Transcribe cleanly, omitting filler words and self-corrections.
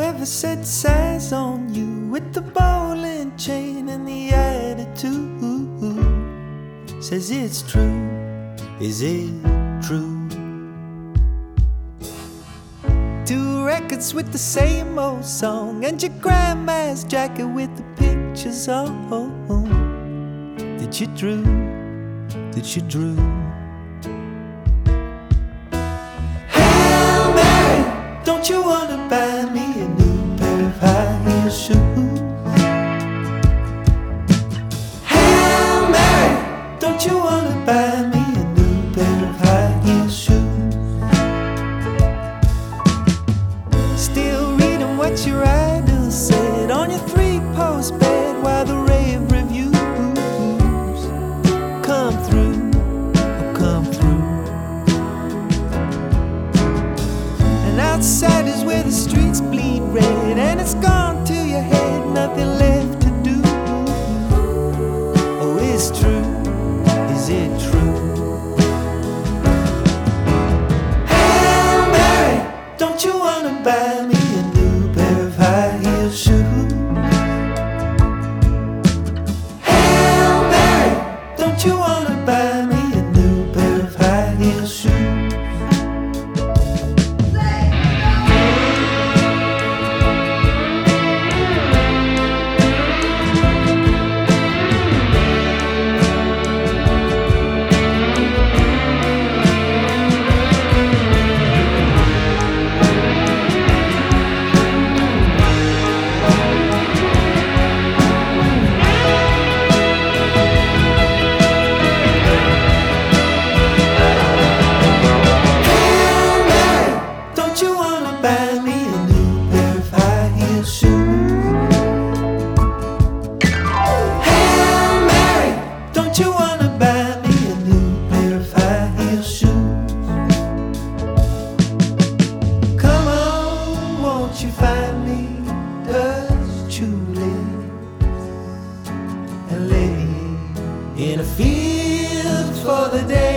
Whoever set size on you with the bowling chain and the attitude says it's true. Is it true? 2 records with the same old song and your grandma's jacket with the pictures on. That you drew, that you drew. Hail Mary, don't you wanna buy me a new pair of high heel shoes? Hail Mary, don't you wanna buy me a new pair of high heel shoes? Still reading what your idol said on your 3-post bed while the rave reviews come through, come through. And outside is where the streets bleed red, and it's gone to your head, nothing left to do. Oh, it's true, is it true? Hail Mary, don't you wanna buy me a new pair of high heel shoes? Hail Mary, don't you wanna buy me a new pair of high heel shoes? Don't you wanna buy me a new pair of high heel shoes? Hail Mary, don't you wanna buy me a new pair of high heel shoes? Come on, won't you find me a Julie and lay me in a field for the day?